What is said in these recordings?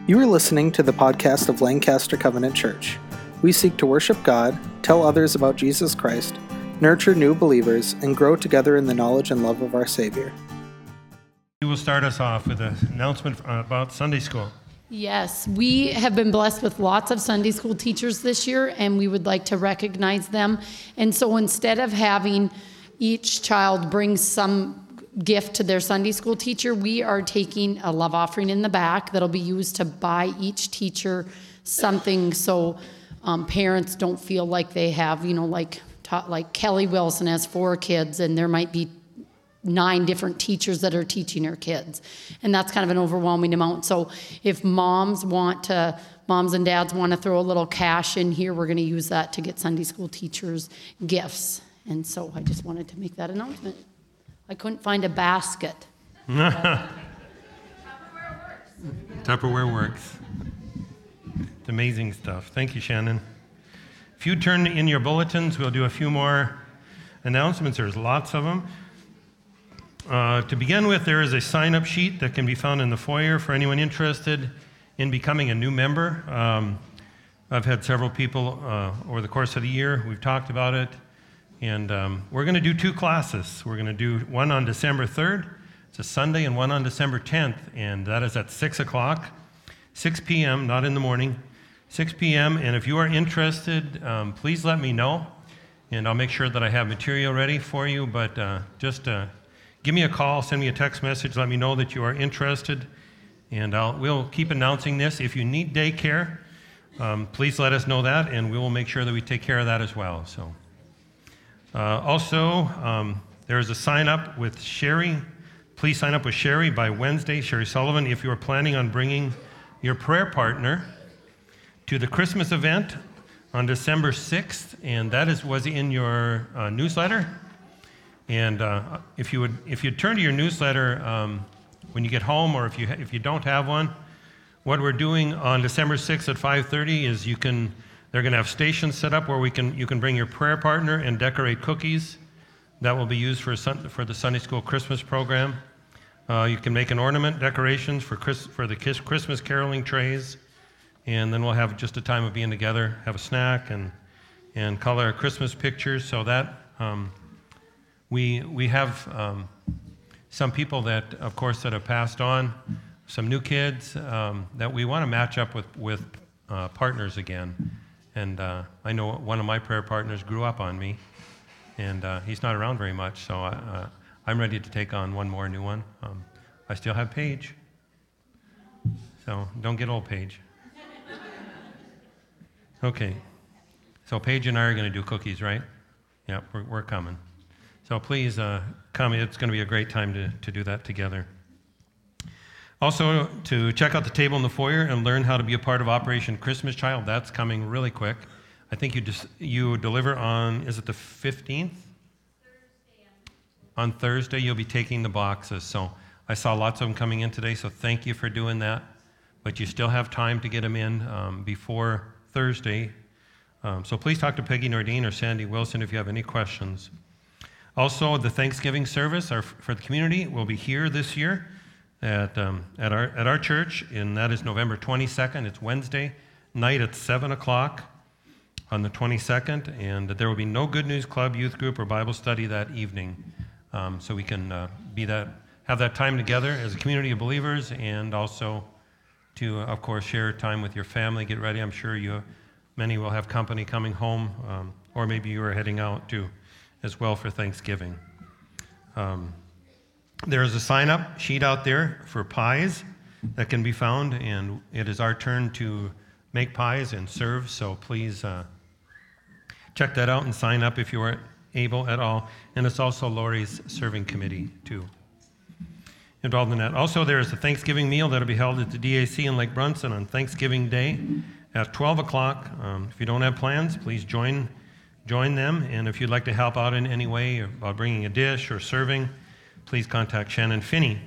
You are listening to the podcast of Lancaster Covenant Church. We seek to worship God, tell others about Jesus Christ, nurture new believers, and grow together in the knowledge and love of our Savior. You will start us off with an announcement about Sunday school. Yes, we have been blessed with lots of Sunday school teachers this year, and we would like to recognize them. And so instead of having each child bring some gift to their Sunday school teacher, we are taking a love offering in the back that'll be used to buy each teacher something so parents don't feel like they have, like Kelly Wilson has 4 kids, and there might be 9 different teachers that are teaching her kids. And that's kind of an overwhelming amount. So if moms and dads want to throw a little cash in here, we're going to use that to get Sunday school teachers gifts. And so I just wanted to make that announcement. I couldn't find a basket. Tupperware works. It's amazing stuff. Thank you, Shannon. If you turn in your bulletins, we'll do a few more announcements. There's lots of them. To begin with, there is a sign-up sheet that can be found in the foyer for anyone interested in becoming a new member. I've had several people over the course of the year. We've talked about it. And we're going to do 2 classes. We're going to do one on December 3rd. It's a Sunday, and one on December 10th. And that is at 6 o'clock, 6 p.m., not in the morning, 6 p.m. And if you are interested, please let me know. And I'll make sure that I have material ready for you. But just give me a call, send me a text message, let me know that you are interested, and we'll keep announcing this. If you need daycare, please let us know that, and we will make sure that we take care of that as well. So, also, there's a sign-up with Sherry. Please sign up with Sherry by Wednesday, Sherry Sullivan, if you are planning on bringing your prayer partner to the Christmas event on December 6th, and that was in your newsletter. And if you turn to your newsletter when you get home, or if you don't have one, what we're doing on December 6th at 5:30 is they're going to have stations set up where you can bring your prayer partner and decorate cookies. That will be used for the Sunday School Christmas program. You can make an ornament decorations for the Christmas caroling trays, and then we'll have just a time of being together, have a snack, and color Christmas pictures. So that. We have some people that, of course, that have passed on, some new kids that we want to match up with partners again. And I know one of my prayer partners grew up on me, and he's not around very much, so I'm ready to take on one more new one. I still have Paige, so don't get old, Paige. Okay, so Paige and I are going to do cookies, right? Yeah, we're coming. So please come. It's going to be a great time to do that together. Also, to check out the table in the foyer and learn how to be a part of Operation Christmas Child. That's coming really quick. I think you deliver on, is it the 15th? On Thursday, you'll be taking the boxes. So I saw lots of them coming in today, so thank you for doing that. But you still have time to get them in before Thursday. So please talk to Peggy Nordine or Sandy Wilson if you have any questions. Also, the Thanksgiving service for the community will be here this year at our church, and that is November 22nd. It's Wednesday night at 7 o'clock on the 22nd, and there will be no Good News Club, youth group, or Bible study that evening. So we can have that time together as a community of believers, and also to, of course, share time with your family. Get ready. I'm sure many will have company coming home, or maybe you are heading out too, as well for Thanksgiving. There is a sign-up sheet out there for pies that can be found, and it is our turn to make pies and serve, so please check that out and sign up if you are able at all. And it's also Lori's serving committee, too, involved in that. Also, there is a Thanksgiving meal that will be held at the DAC in Lake Brunson on Thanksgiving Day at 12 o'clock. If you don't have plans, please join them, and if you'd like to help out in any way about bringing a dish or serving, please contact Shannon Finney.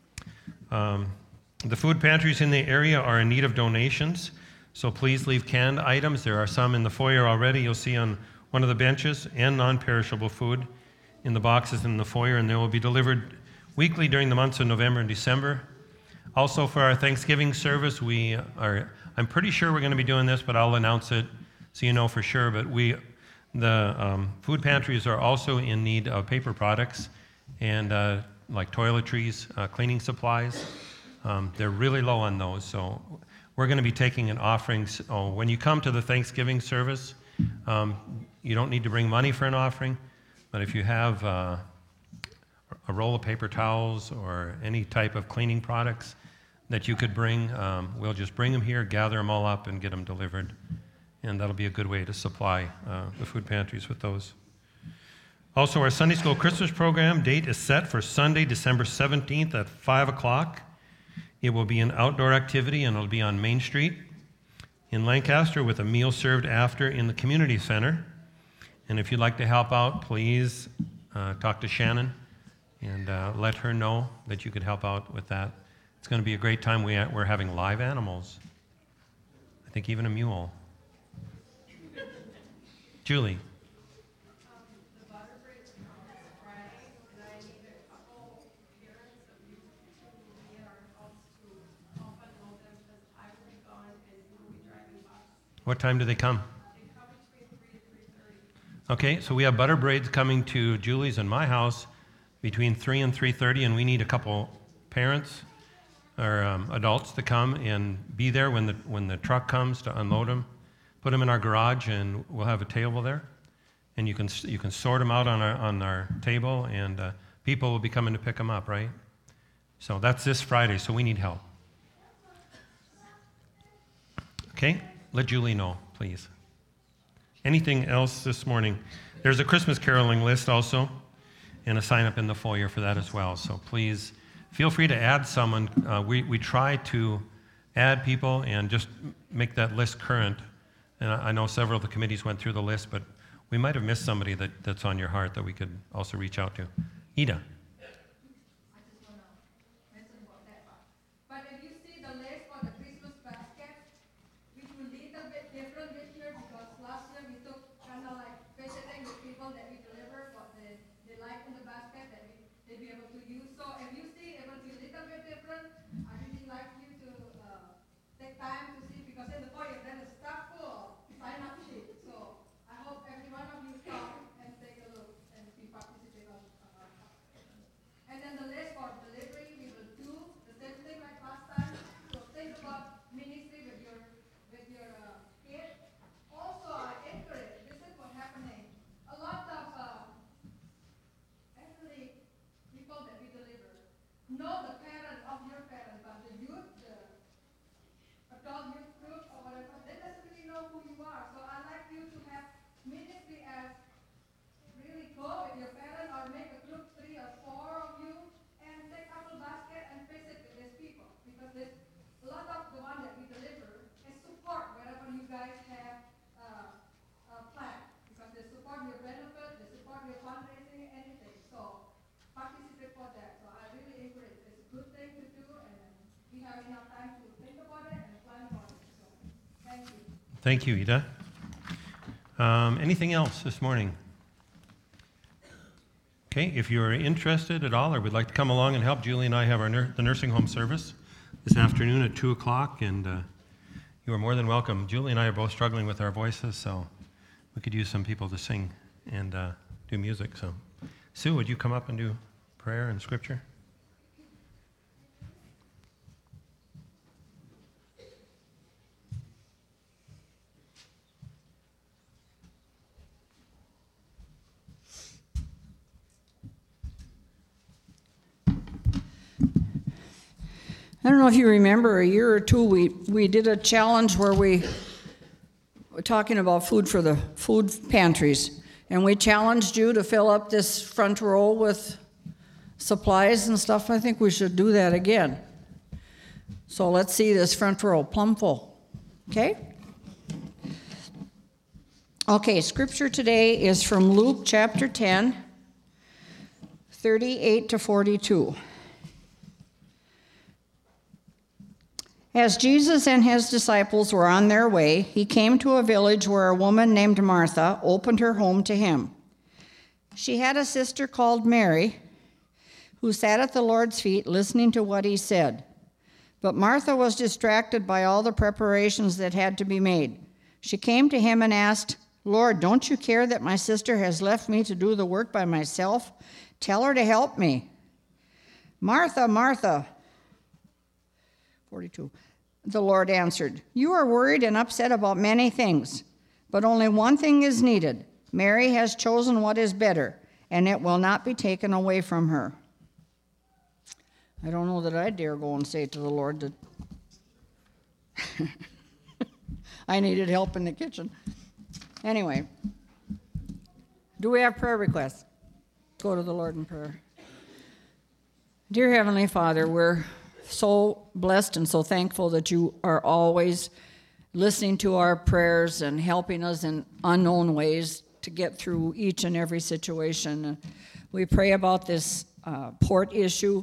The food pantries in the area are in need of donations, so please leave canned items. There are some in the foyer already. You'll see on one of the benches, and non-perishable food in the boxes in the foyer, and they will be delivered weekly during the months of November and December. Also, for our Thanksgiving service, I'm pretty sure we're going to be doing this, but I'll announce it so you know for sure. But the food pantries are also in need of paper products and like toiletries, cleaning supplies. They're really low on those, so we're going to be taking an offering. So when you come to the Thanksgiving service, you don't need to bring money for an offering, but if you have a roll of paper towels or any type of cleaning products that you could bring, we'll just bring them here, gather them all up, and get them delivered. And that'll be a good way to supply the food pantries with those. Also, our Sunday School Christmas program date is set for Sunday, December 17th at 5 o'clock. It will be an outdoor activity, and it'll be on Main Street in Lancaster with a meal served after in the community center. And if you'd like to help out, please talk to Shannon and let her know that you could help out with that. It's going to be a great time. We're having live animals. I think even a mule. Julie. The butter bread's coming this Friday, and I need a couple parents of you to be at our house to help unload them because I will be gone and you will be driving bus. What time do they come? They come between 3 and 3:30. Okay, so we have butter braids coming to Julie's and my house between 3 and 3:30, and we need a couple parents or adults to come and be there when the truck comes to unload them. Put them in our garage, and we'll have a table there, and you can sort them out on our table, and people will be coming to pick them up, right? So that's this Friday. So we need help. Okay, let Julie know, please. Anything else this morning? There's a Christmas caroling list also, and a sign up in the foyer for that as well. So please feel free to add someone. We try to add people and just make that list current. And I know several of the committees went through the list, but we might have missed somebody that's on your heart that we could also reach out to. Ida. I just want to mention about that part. But if you see the list for the Christmas basket, which will be a bit different this year because last year we took kind of like visiting the people that we deliver, what they like in the basket that they'll be able to use. So if you see it will be a little bit different, I really like you to take time to see because in the foyer then it's stuck full sign up sheet. So I hope every one of you come and take a look and be participate on and then the list for delivery, we will do the same thing like last time. So think about ministry with your kid. Also, I encourage, this is what's happening. A lot of actually people that we deliver know the parent of your parent, but the youth, the adult youth group or whatever, they doesn't really know who you are. So I like you to have ministry as really go with your parent or make a group 3 or 4 of you and take up a basket and visit with these people because there's a lot of the one that we deliver is support wherever you guys have a plan because they support your benefit, they support your fundraising, anything. So participate for that. So I really encourage. It's a good thing to do and we have enough time to think about it and plan about it. So thank you. Thank you, Ida. Anything else this morning? Okay, if you're interested at all or would like to come along and help, Julie and I have the nursing home service this afternoon at 2 o'clock, and you are more than welcome. Julie and I are both struggling with our voices, so we could use some people to sing and do music. So, Sue, would you come up and do prayer and scripture? I don't know if you remember, a year or two, we did a challenge where we were talking about food for the food pantries, and we challenged you to fill up this front row with supplies and stuff. I think we should do that again. So let's see this front row plumb full, okay? Okay, scripture today is from Luke chapter 10, 38 to 42. As Jesus and his disciples were on their way, he came to a village where a woman named Martha opened her home to him. She had a sister called Mary, who sat at the Lord's feet listening to what he said. But Martha was distracted by all the preparations that had to be made. She came to him and asked, "Lord, don't you care that my sister has left me to do the work by myself? Tell her to help me." "Martha, Martha," 42, the Lord answered, "you are worried and upset about many things, but only one thing is needed. Mary has chosen what is better, and it will not be taken away from her." I don't know that I dare go and say to the Lord that I needed help in the kitchen. Anyway, do we have prayer requests? Go to the Lord in prayer. Dear Heavenly Father, we're so blessed and so thankful that you are always listening to our prayers and helping us in unknown ways to get through each and every situation. We pray about this port issue.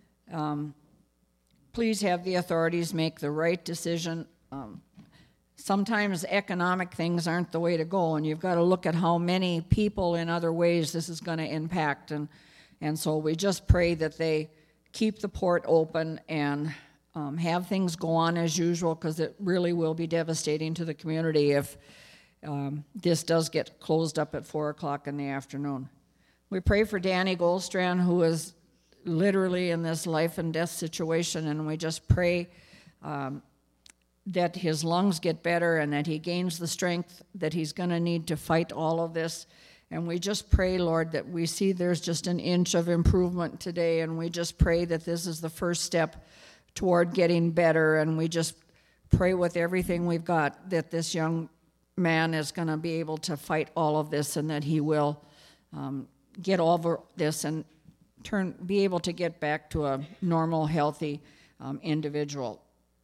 Please have the authorities make the right decision. Sometimes economic things aren't the way to go, and you've got to look at how many people in other ways this is going to impact. And so we just pray that they keep the port open and have things go on as usual, because it really will be devastating to the community if this does get closed up at 4 o'clock in the afternoon. We pray for Danny Goldstrand, who is literally in this life and death situation, and we just pray that his lungs get better and that he gains the strength that he's going to need to fight all of this. And we just pray, Lord, that we see there's just an inch of improvement today, and we just pray that this is the first step toward getting better, and we just pray with everything we've got that this young man is going to be able to fight all of this, and that he will get over this and be able to get back to a normal, healthy individual.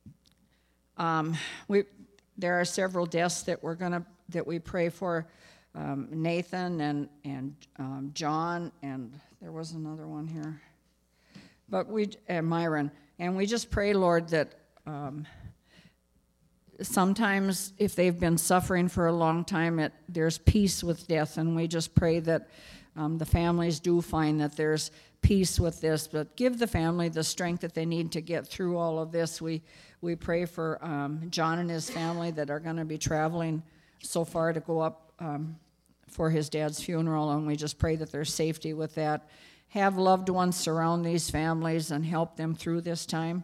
There are several deaths that we pray for. Nathan and John, and there was another one here, but Myron, and we just pray, Lord, that sometimes if they've been suffering for a long time, there's peace with death, and we just pray that the families do find that there's peace with this, but give the family the strength that they need to get through all of this. We pray for John and his family that are going to be traveling so far to go up for his dad's funeral, and we just pray that there's safety with that. Have loved ones surround these families and help them through this time.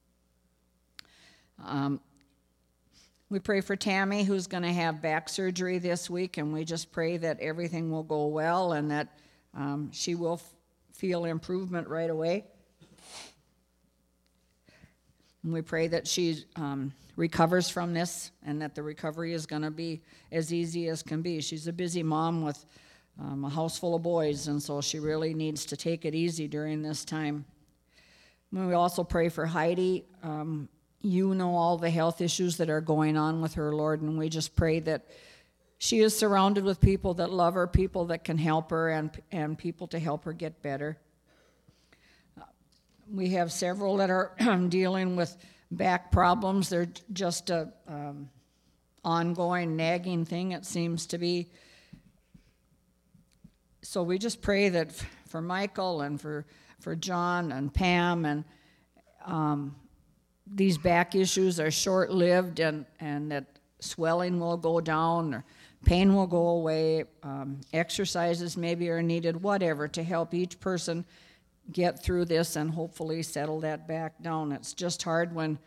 We pray for Tammy, who's going to have back surgery this week, and we just pray that everything will go well and that she will feel improvement right away. And we pray that she recovers from this and that the recovery is going to be as easy as can be. She's a busy mom with a house full of boys, and so she really needs to take it easy during this time. We also pray for Heidi. You know all the health issues that are going on with her, Lord, and we just pray that she is surrounded with people that love her, people that can help her, and people to help her get better. We have several that are dealing with back problems. They're just a ongoing nagging thing, it seems to be. So we just pray that for Michael and for John and Pam, and these back issues are short-lived, and that swelling will go down, or pain will go away, exercises maybe are needed, whatever, to help each person get through this and hopefully settle that back down. It's just hard when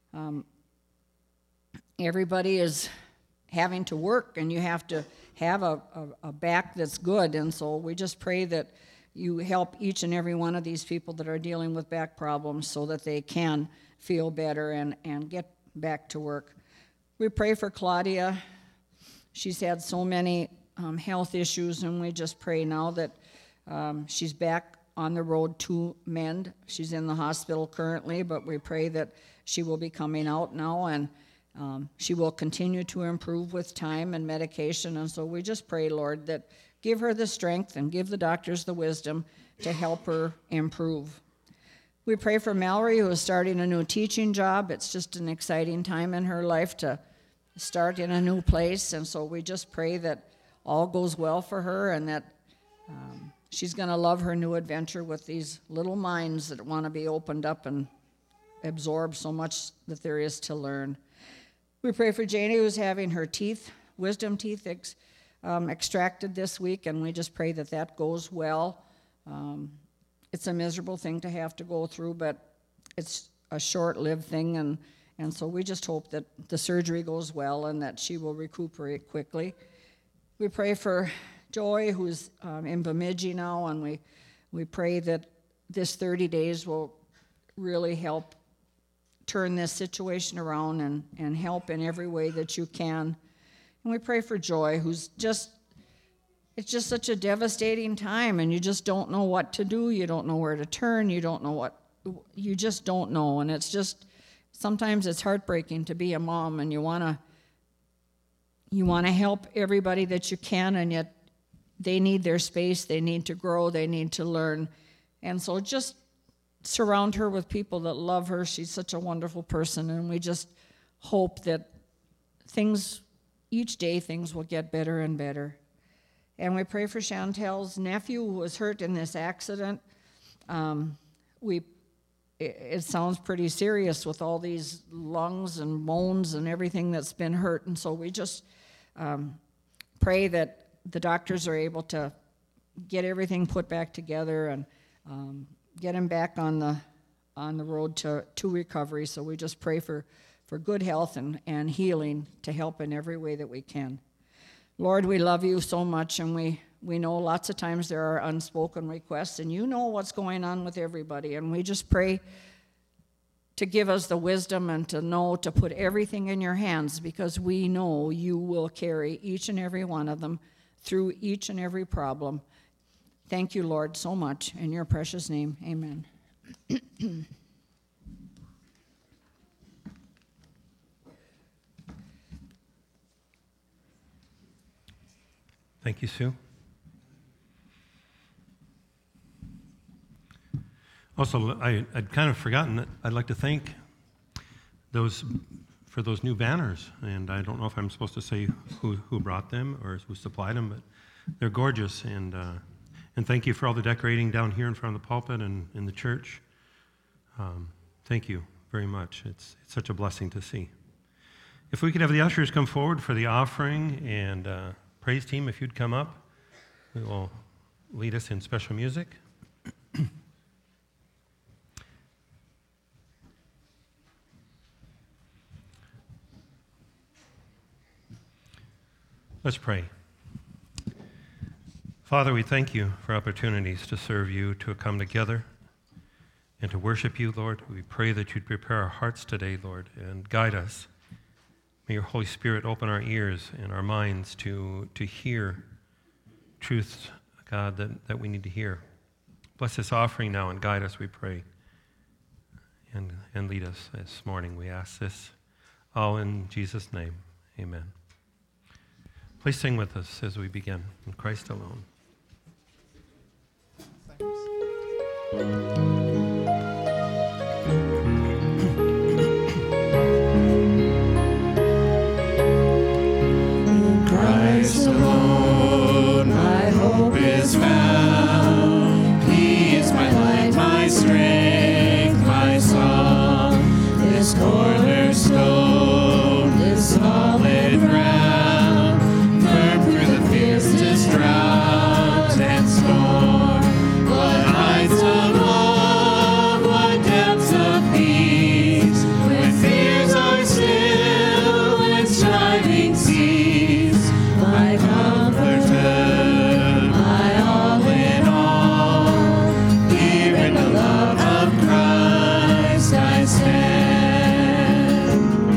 everybody is having to work and you have to have a back that's good, and so we just pray that you help each and every one of these people that are dealing with back problems so that they can feel better and get back to work. We pray for Claudia. She's had so many health issues, and we just pray now that she's back on the road to mend. She's in the hospital currently, but we pray that she will be coming out now, and she will continue to improve with time and medication. And so we just pray, Lord, that give her the strength and give the doctors the wisdom to help her improve. We pray for Mallory, who is starting a new teaching job. It's just an exciting time in her life to start in a new place, and so we just pray that all goes well for her, and that she's going to love her new adventure with these little minds that want to be opened up and absorb so much that there is to learn. We pray for Janie, who's having her wisdom teeth extracted this week, and we just pray that that goes well. It's a miserable thing to have to go through, but it's a short-lived thing, and so we just hope that the surgery goes well and that she will recuperate quickly. We pray for Joy, who's in Bemidji now, and we pray that this 30 days will really help turn this situation around and help in every way that you can. And we pray for Joy, who's it's just such a devastating time, and you just don't know what to do. You don't know where to turn. You just don't know. And it's just, sometimes it's heartbreaking to be a mom, and you want to help everybody that you can, and yet they need their space, they need to grow, they need to learn. And so just surround her with people that love her. She's such a wonderful person, and we just hope that each day things will get better and better. And we pray for Chantel's nephew who was hurt in this accident. It sounds pretty serious with all these lungs and bones and everything that's been hurt, and so we just pray that the doctors are able to get everything put back together and get him back on the road to recovery. So we just pray for good health and healing to help in every way that we can. Lord, we love you so much, and we know lots of times there are unspoken requests, and you know what's going on with everybody, and we just pray to give us the wisdom and to know to put everything in your hands, because we know you will carry each and every one of them through each and every problem. Thank you, Lord, so much. In your precious name, amen. Thank you, Sue. Also, I'd kind of forgotten that I'd like to thank those new banners, and I don't know if I'm supposed to say who brought them or who supplied them, but they're gorgeous, and thank you for all the decorating down here in front of the pulpit and in the church. Thank you very much. It's such a blessing to see. If we could have the ushers come forward for the offering, and praise team, if you'd come up, we will lead us in special music. Let's pray. Father, we thank you for opportunities to serve you, to come together, and to worship you, Lord. We pray that you'd prepare our hearts today, Lord, and guide us. May your Holy Spirit open our ears and our minds to hear truths, God, that we need to hear. Bless this offering now and guide us, we pray, and lead us this morning. We ask this all in Jesus' name. Amen. Please sing with us as we begin. In Christ alone. In Christ alone, my hope is found. He is my light, my strength, my song. This cornerstone, this solid ground. Drought and storm, what heights of love, what depths of peace, when fears are still, when striving cease, my comforter, my all in all, here in the love of Christ I stand.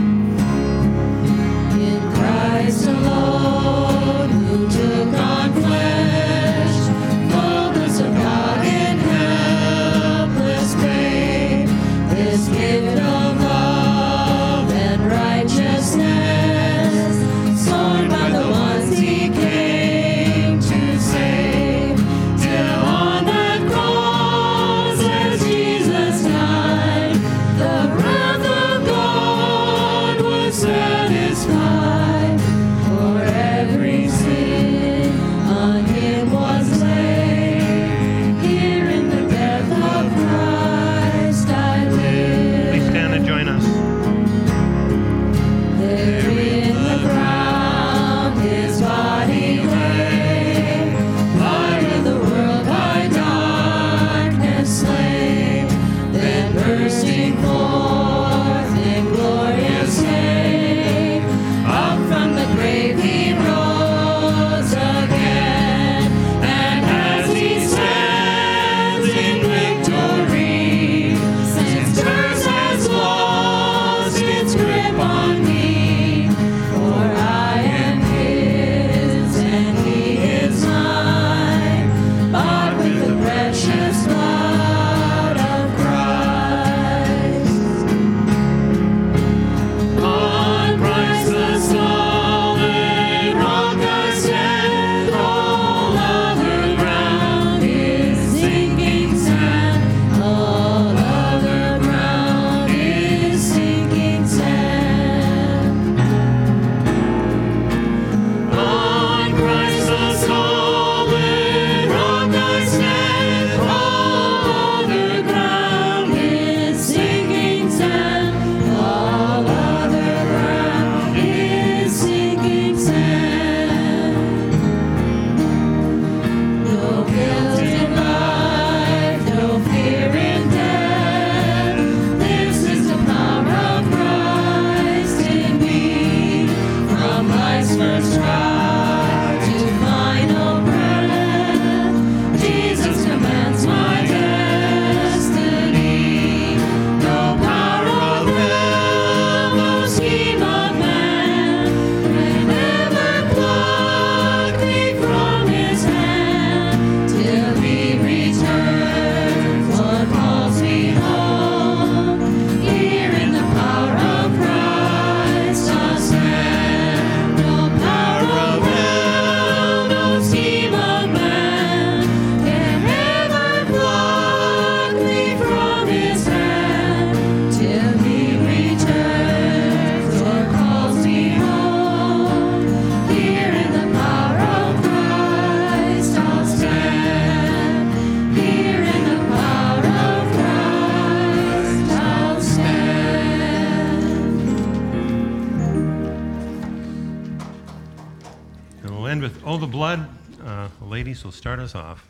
In Christ alone, who took on flesh, fullness of God in helpless babe, this gift of love and righteousness, sown by the ones he came to save, till on that cross as Jesus died, the wrath of God was satisfied. For every sin on him was laid, here in the death of Christ I live. end with Oh the Blood. The ladies will start us off.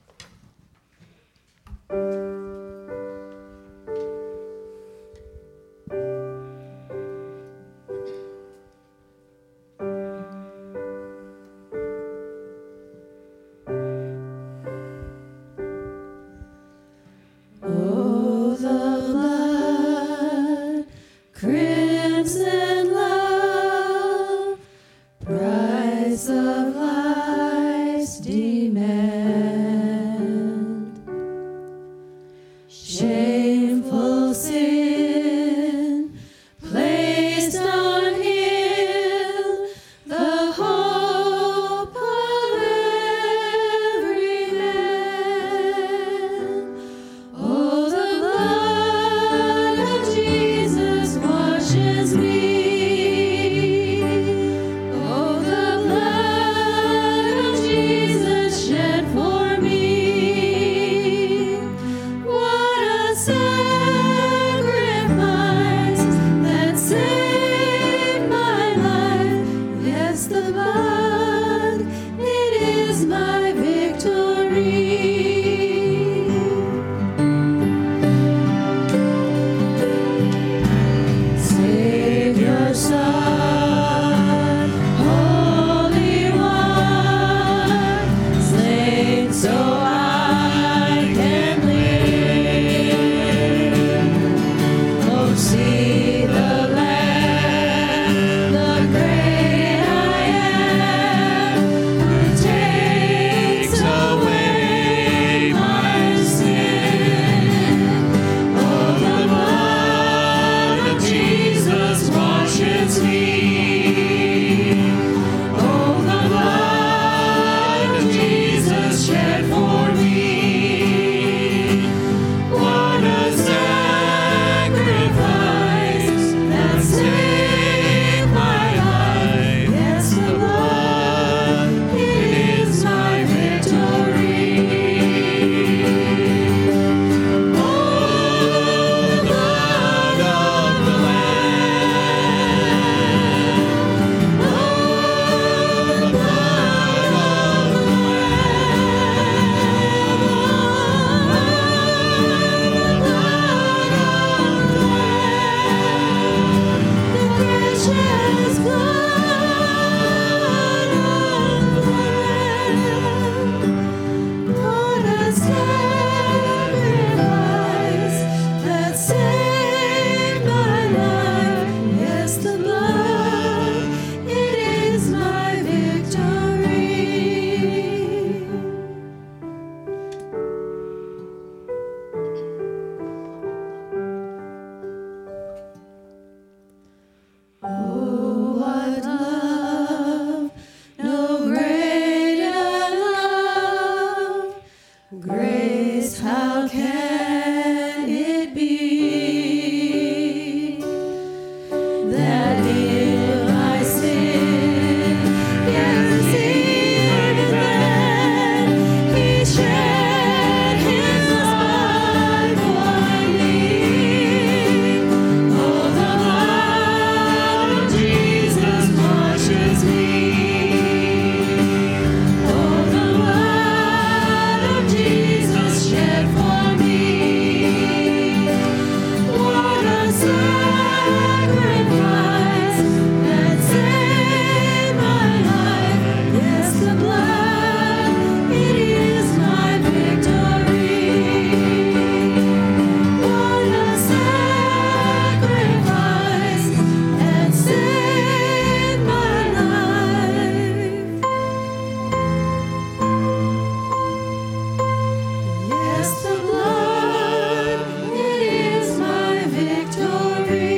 Oh, the blood, crimson love, price of life's demand. Shameful sin placed on him, the hope of every man. Oh, the blood of Jesus washes me. Oh, the blood of Jesus shed for me. What a sacrifice that saved my life. Yes, the blood, it is my victory. Savior, Son, Holy One, slain so I can live. Oh, see the Lamb, the great I am, who takes away my sin. Oh, the blood of Jesus washes me. Oh, the blood of Jesus shed for me. What a sacrifice that saved my life. Yes, the blood, it is my victory. Oh, blood of the Lamb. Oh, the blood of the Lamb. The precious blood of the Lamb. What a sacrifice that saved my life. Yes, the blood, it is my victory. Oh, what love, no greater love, grace, how can it be that in my sin, yes, even then, he shed his life for me. Oh, the blood of Jesus washes me. Oh, the blood of Jesus shed for me. What a sacrifice that saved my life. Yes, the blood, it is my victory. What a sacrifice that saved my life. Yes, the blood, it is my victory.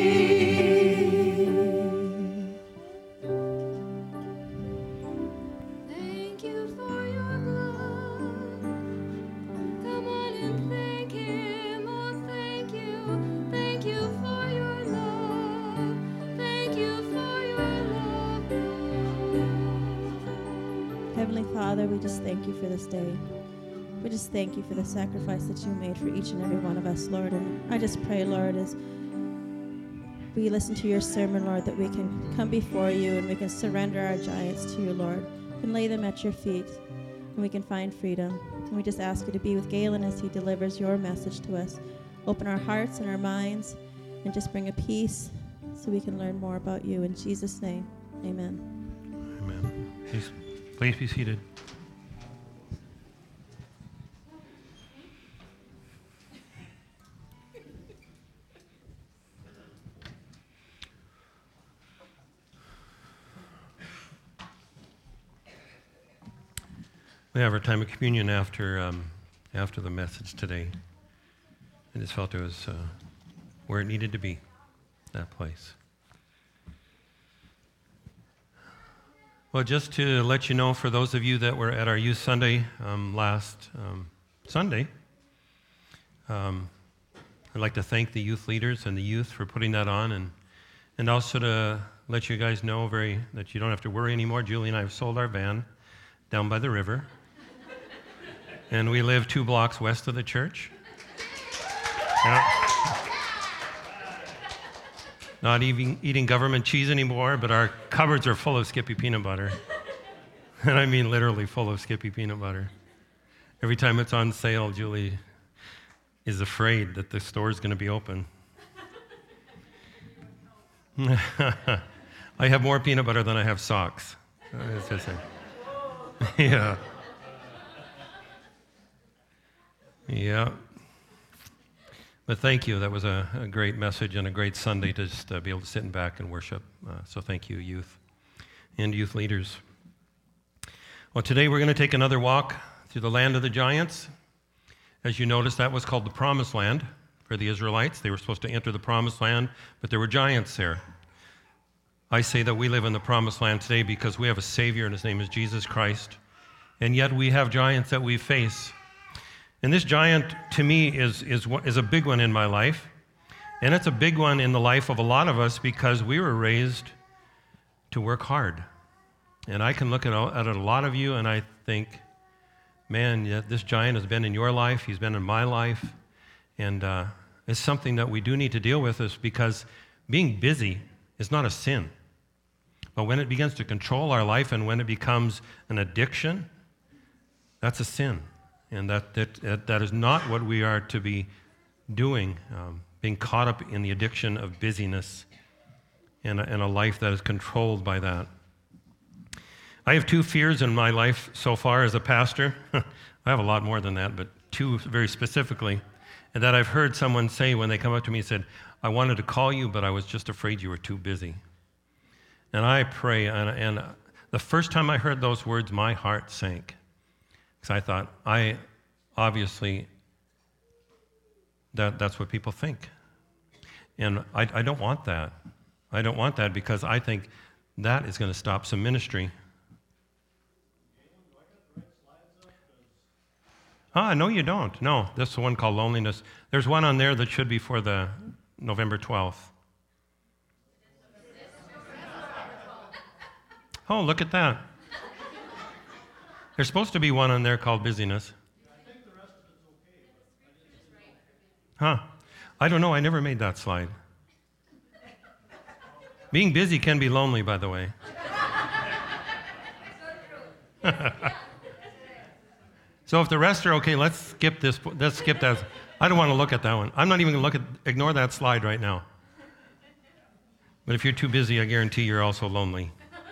Thank you for your blood. Come on and thank him. Oh, thank you. Thank you for your love. Thank you for your love, Lord. Heavenly Father, we just thank you for this day. We just thank you for the sacrifice that you made for each and every one of us, Lord. And I just pray, Lord, as we listen to your sermon, Lord, that we can come before you and we can surrender our giants to you, Lord. can lay them at your feet, and we can find freedom. And we just ask you to be with Galen as he delivers your message to us. Open our hearts and our minds, and just bring a peace so we can learn more about you. In Jesus' name, amen. Amen. Please be seated. We have our time of communion after the message today. I just felt it was where it needed to be, that place. Well, just to let you know, for those of you that were at our Youth Sunday last Sunday, I'd like to thank the youth leaders and the youth for putting that on, and also to let you guys know that you don't have to worry anymore. Julie and I have sold our van down by the river, and we live 2 blocks west of the church. Not even eating government cheese anymore, but our cupboards are full of Skippy peanut butter. And I mean literally full of Skippy peanut butter. Every time it's on sale, Julie is afraid that the store's going to be open. I have more peanut butter than I have socks. It's just yeah. Yeah. But thank you. That was a great message and a great Sunday to just be able to sit back and worship. So thank you, youth and youth leaders. Well, today we're going to take another walk through the land of the giants. As you notice, that was called the Promised Land for the Israelites. They were supposed to enter the Promised Land, but there were giants there. I say that we live in the Promised Land today because we have a Savior, and his name is Jesus Christ. And yet we have giants that we face. And this giant, to me, is a big one in my life. And it's a big one in the life of a lot of us because we were raised to work hard. And I can look at a lot of you and I think, man, this giant has been in your life, he's been in my life. And it's something that we do need to deal with, is because being busy is not a sin. But when it begins to control our life and when it becomes an addiction, that's a sin. And that is not what we are to be doing, being caught up in the addiction of busyness and a life that is controlled by that. I have 2 fears in my life so far as a pastor. I have a lot more than that, but 2 very specifically, and that I've heard someone say when they come up to me and said, I wanted to call you, but I was just afraid you were too busy. And I pray, and the first time I heard those words, my heart sank. Because I thought, obviously, that's what people think. And I don't want that. I don't want that because I think that is going to stop some ministry. No, you don't. No, this is the one called Loneliness. There's one on there that should be for the November 12th. Oh, look at that. There's supposed to be one on there called Busyness. I think the rest of it's okay. Huh. I don't know. I never made that slide. Being busy can be lonely, by the way. So if the rest are okay, let's skip this. Let's skip that. I don't want to look at that one. I'm not even going to ignore that slide right now. But if you're too busy, I guarantee you're also lonely.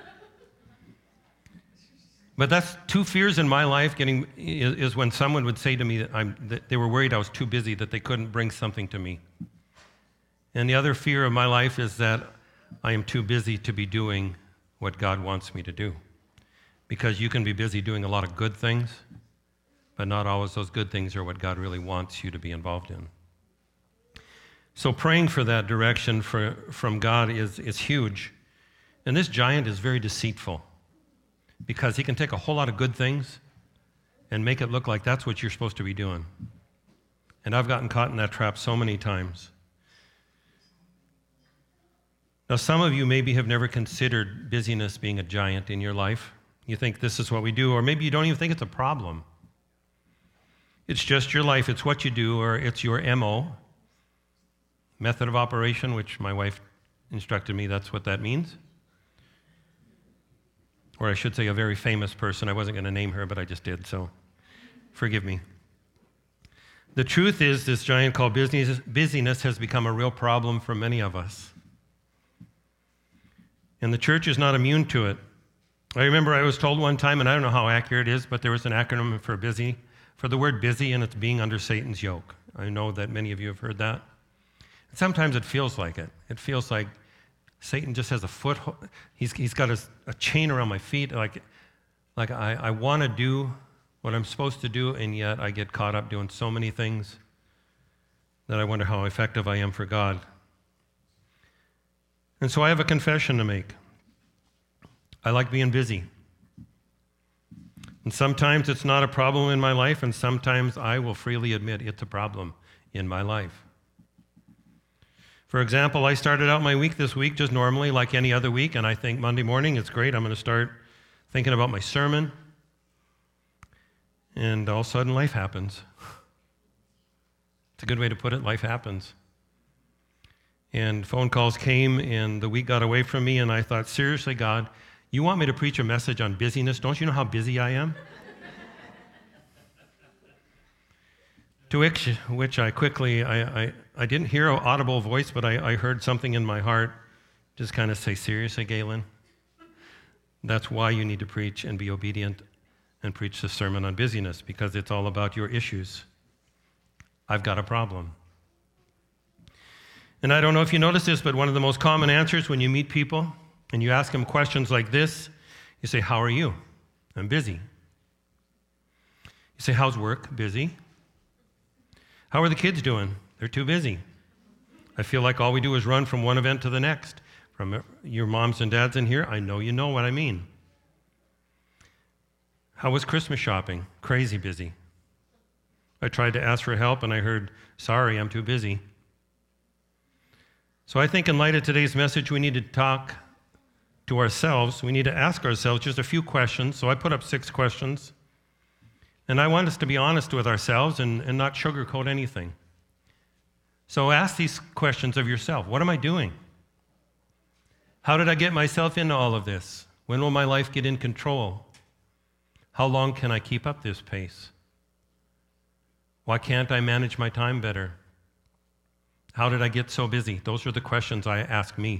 But that's 2 fears in my life is when someone would say to me that they were worried I was too busy, that they couldn't bring something to me. And the other fear of my life is that I am too busy to be doing what God wants me to do. Because you can be busy doing a lot of good things, but not always those good things are what God really wants you to be involved in. So praying for that direction from God is huge. And this giant is very deceitful, because he can take a whole lot of good things and make it look like that's what you're supposed to be doing. And I've gotten caught in that trap so many times. Now, some of you maybe have never considered busyness being a giant in your life. You think this is what we do, or maybe you don't even think it's a problem. It's just your life, it's what you do, or it's your MO, method of operation, which my wife instructed me that's what that means. Or I should say a very famous person. I wasn't going to name her, but I just did, so forgive me. The truth is, this giant called busyness has become a real problem for many of us. And the church is not immune to it. I remember I was told one time, and I don't know how accurate it is, but there was an acronym for the word busy, and it's being under Satan's yoke. I know that many of you have heard that. And sometimes it feels like it. It feels like Satan just has a foothold. He's got a chain around my feet. Like I want to do what I'm supposed to do, and yet I get caught up doing so many things that I wonder how effective I am for God. And so I have a confession to make. I like being busy. And sometimes it's not a problem in my life, and sometimes I will freely admit it's a problem in my life. For example, I started out my week this week just normally like any other week, and I think Monday morning it's great. I'm going to start thinking about my sermon. And all of a sudden, life happens. It's a good way to put it. Life happens. And phone calls came, and the week got away from me, and I thought, seriously, God, you want me to preach a message on busyness? Don't you know how busy I am? To which I quickly, I didn't hear an audible voice, but I heard something in my heart just kind of say, seriously, Galen? That's why you need to preach and be obedient and preach the sermon on busyness, because it's all about your issues. I've got a problem. And I don't know if you noticed this, but one of the most common answers when you meet people and you ask them questions like this, you say, how are you? I'm busy. You say, how's work? Busy. How are the kids doing? They're too busy. I feel like all we do is run from one event to the next. From your moms and dads in here, I know you know what I mean. How was Christmas shopping? Crazy busy. I tried to ask for help and I heard, sorry, I'm too busy. So I think in light of today's message, we need to talk to ourselves. We need to ask ourselves just a few questions. So I put up 6 questions. And I want us to be honest with ourselves and not sugarcoat anything. So ask these questions of yourself. What am I doing? How did I get myself into all of this? When will my life get in control? How long can I keep up this pace? Why can't I manage my time better? How did I get so busy? Those are the questions I ask me.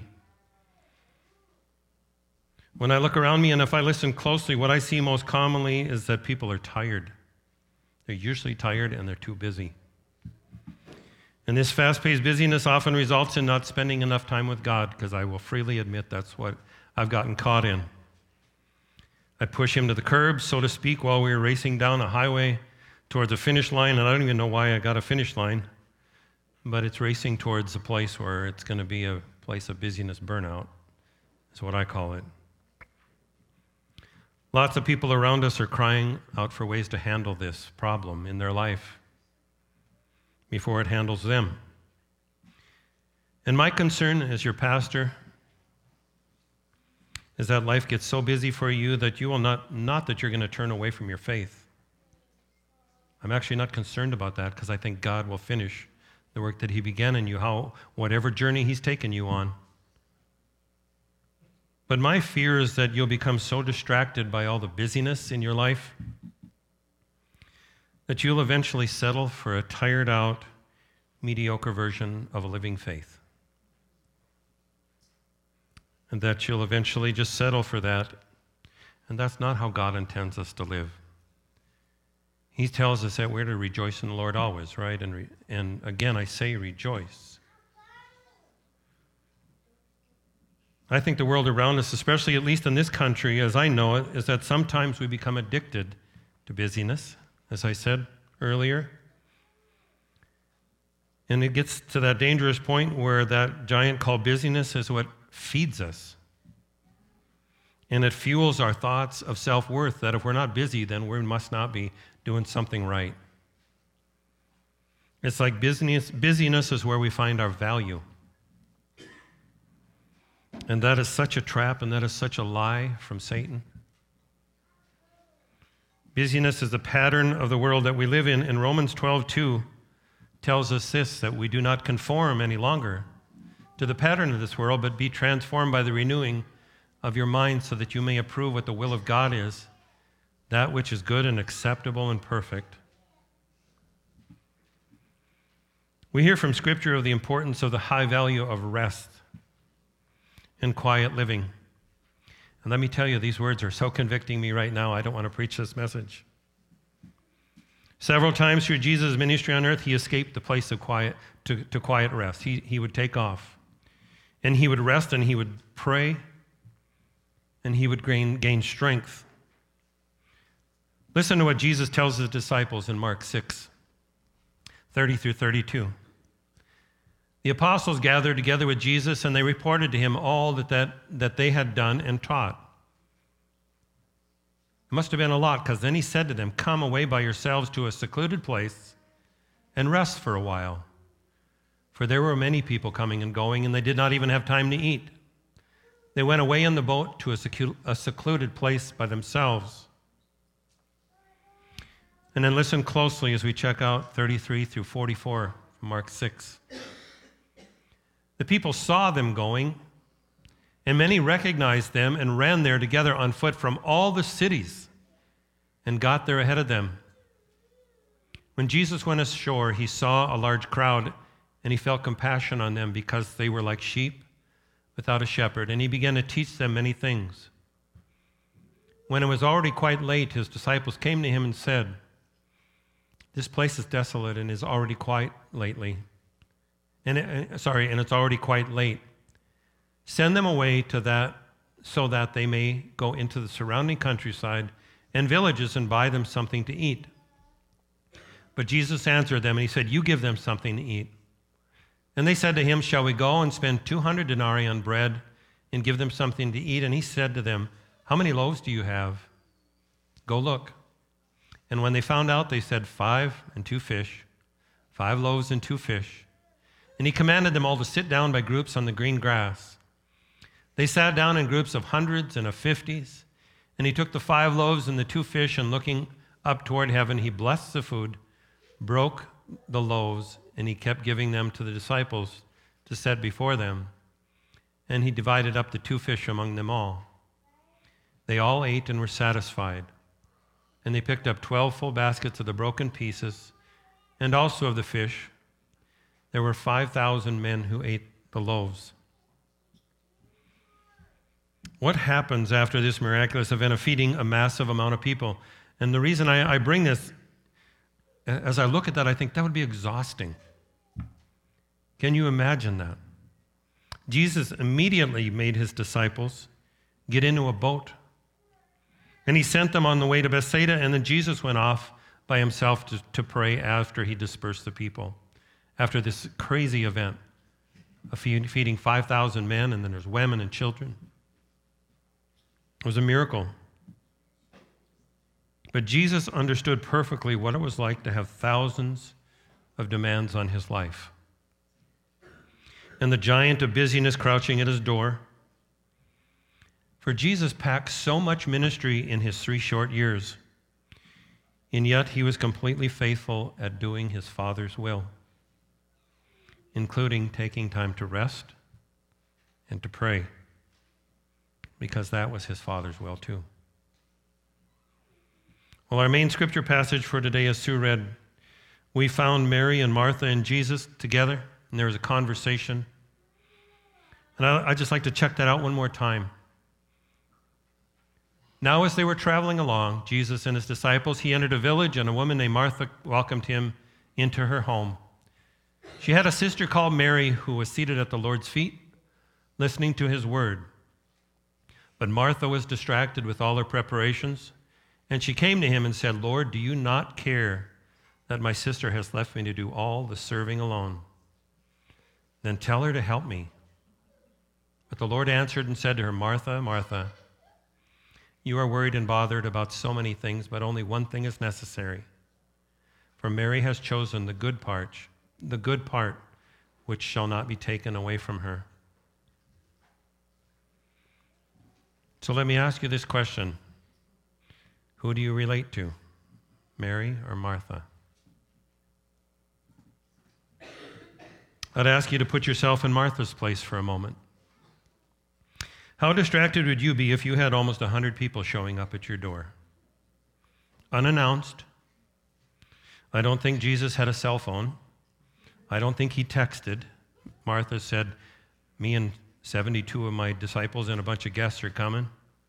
When I look around me and if I listen closely, what I see most commonly is that people are tired. They're usually tired and they're too busy. And this fast-paced busyness often results in not spending enough time with God, because I will freely admit that's what I've gotten caught in. I push him to the curb, so to speak, while we were racing down a highway towards a finish line, and I don't even know why I got a finish line, but it's racing towards a place where it's going to be a place of busyness burnout, is what I call it. Lots of people around us are crying out for ways to handle this problem in their life before it handles them. And my concern as your pastor is that life gets so busy for you that you will not that you're going to turn away from your faith. I'm actually not concerned about that, because I think God will finish the work that he began in you, whatever journey he's taken you on. But my fear is that you'll become so distracted by all the busyness in your life that you'll eventually settle for a tired out, mediocre version of a living faith. And that you'll eventually just settle for that. And that's not how God intends us to live. He tells us that we're to rejoice in the Lord always, right? And again, I say rejoice. I think the world around us, especially at least in this country, as I know it, is that sometimes we become addicted to busyness, as I said earlier. And it gets to that dangerous point where that giant called busyness is what feeds us. And it fuels our thoughts of self-worth, that if we're not busy, then we must not be doing something right. It's like busyness is where we find our value. And that is such a trap, and that is such a lie from Satan. Busyness is the pattern of the world that we live in. And Romans 12:2 tells us this, that we do not conform any longer to the pattern of this world, but be transformed by the renewing of your mind so that you may approve what the will of God is, that which is good and acceptable and perfect. We hear from Scripture of the importance of the high value of rest and quiet living. And let me tell you, these words are so convicting me right now, I don't want to preach this message. Several times through Jesus' ministry on earth, he escaped the place of quiet to quiet rest. He would take off, and he would rest, and he would pray, and he would gain strength. Listen to what Jesus tells his disciples in Mark 6, 30 through 32. The apostles gathered together with Jesus, and they reported to him all that they had done and taught. It must have been a lot, because then he said to them, "Come away by yourselves to a secluded place and rest for a while." For there were many people coming and going, and they did not even have time to eat. They went away in the boat to a secluded place by themselves. And then listen closely as we check out 33 through 44 from Mark 6. The people saw them going, and many recognized them and ran there together on foot from all the cities and got there ahead of them. When Jesus went ashore, he saw a large crowd, and he felt compassion on them because they were like sheep without a shepherd, and he began to teach them many things. When it was already quite late, his disciples came to him and said, "This place is desolate and is already quite lately. And it's already quite late. Send them away to that so that they may go into the surrounding countryside and villages and buy them something to eat." But Jesus answered them, and he said, "You give them something to eat." And they said to him, "Shall we go and spend 200 denarii on bread and give them something to eat?" And he said to them, "How many loaves do you have? Go look." And when they found out, they said, 5 and 2 fish, 5 loaves and 2 fish. And he commanded them all to sit down by groups on the green grass. They sat down in groups of hundreds and of 50s. And he took the 5 loaves and the 2 fish, and looking up toward heaven, he blessed the food, broke the loaves, and he kept giving them to the disciples to set before them. And he divided up the 2 fish among them all. They all ate and were satisfied. And they picked up 12 full baskets of the broken pieces, and also of the fish. There were 5,000 men who ate the loaves. What happens after this miraculous event of feeding a massive amount of people? And the reason I bring this, as I look at that, I think that would be exhausting. Can you imagine that? Jesus immediately made his disciples get into a boat. And he sent them on the way to Bethsaida, and then Jesus went off by himself to pray after he dispersed the people, after this crazy event of feeding 5,000 men, and then there's women and children. It was a miracle. But Jesus understood perfectly what it was like to have thousands of demands on his life. And the giant of busyness crouching at his door. For Jesus packed so much ministry in his 3 short years, and yet he was completely faithful at doing his Father's will, including taking time to rest and to pray, because that was his Father's will too. Well, our main scripture passage for today, as Sue read, we found Mary and Martha and Jesus together, and there was a conversation. And I'd just like to check that out one more time. Now, as they were traveling along, Jesus and his disciples, he entered a village, and a woman named Martha welcomed him into her home. She had a sister called Mary who was seated at the Lord's feet, listening to his word. But Martha was distracted with all her preparations, and she came to him and said, "Lord, do you not care that my sister has left me to do all the serving alone? Then tell her to help me." But the Lord answered and said to her, "Martha, Martha, you are worried and bothered about so many things, but only one thing is necessary. For Mary has chosen the good part, which shall not be taken away from her." So let me ask you this question. Who do you relate to, Mary or Martha? I'd ask you to put yourself in Martha's place for a moment. How distracted would you be if you had almost 100 people showing up at your door? Unannounced. I don't think Jesus had a cell phone. I don't think he texted. Martha said, me and 72 of my disciples and a bunch of guests are coming.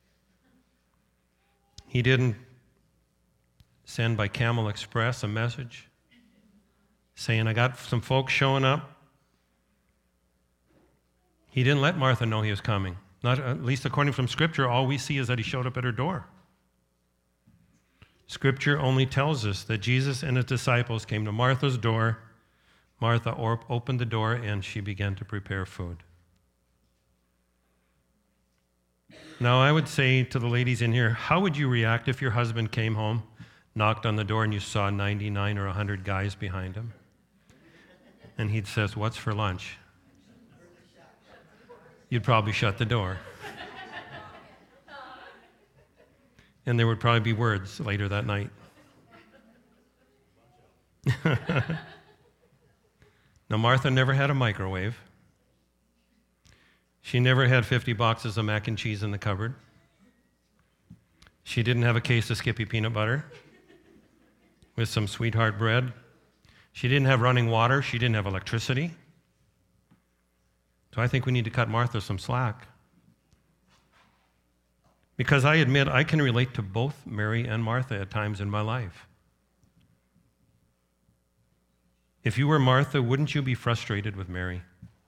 He didn't send by Camel Express a message saying, I got some folks showing up. He didn't let Martha know he was coming. Not, at least according from Scripture, all we see is that he showed up at her door. Scripture only tells us that Jesus and his disciples came to Martha's door. Martha opened the door and she began to prepare food. Now, I would say to the ladies in here, how would you react if your husband came home, knocked on the door, and you saw 99 or 100 guys behind him? And he says, what's for lunch? You'd probably shut the door. And there would probably be words later that night. Now, Martha never had a microwave. She never had 50 boxes of mac and cheese in the cupboard. She didn't have a case of Skippy peanut butter with some sweetheart bread. She didn't have running water. She didn't have electricity. So I think we need to cut Martha some slack. Because I admit I can relate to both Mary and Martha at times in my life. If you were Martha, wouldn't you be frustrated with Mary?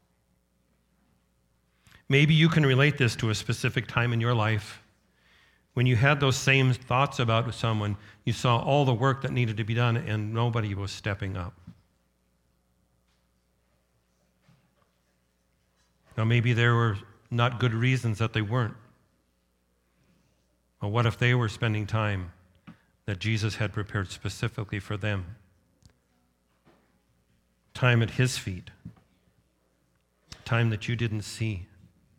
Maybe you can relate this to a specific time in your life when you had those same thoughts about someone. You saw all the work that needed to be done and nobody was stepping up. Now, maybe there were not good reasons that they weren't. But what if they were spending time that Jesus had prepared specifically for them? Time at his feet. Time that you didn't see.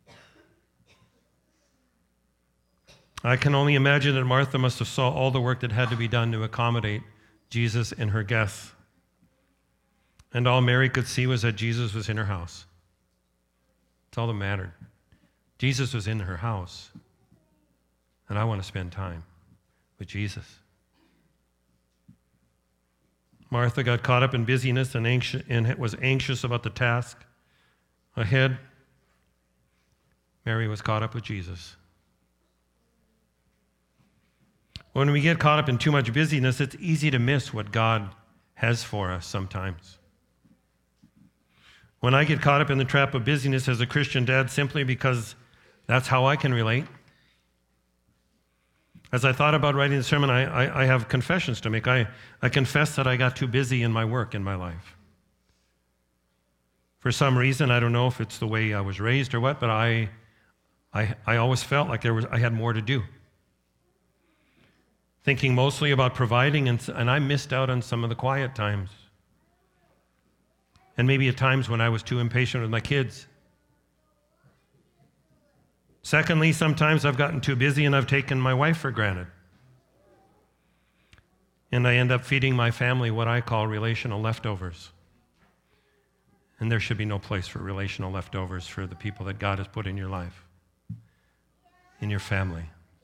I can only imagine that Martha must have saw all the work that had to be done to accommodate Jesus and her guests. And all Mary could see was that Jesus was in her house. That's all that mattered. Jesus was in her house. And I want to spend time with Jesus. Martha got caught up in busyness and was anxious about the task ahead. Mary was caught up with Jesus. When we get caught up in too much busyness, it's easy to miss what God has for us sometimes. When I get caught up in the trap of busyness as a Christian dad, simply because that's how I can relate. As I thought about writing the sermon, I have confessions to make. I confess that I got too busy in my work in my life. For some reason, I don't know if it's the way I was raised or what, but I always felt like I had more to do. Thinking mostly about providing, and I missed out on some of the quiet times. And maybe at times when I was too impatient with my kids. Secondly, sometimes I've gotten too busy and I've taken my wife for granted. And I end up feeding my family what I call relational leftovers. And there should be no place for relational leftovers for the people that God has put in your life, in your family.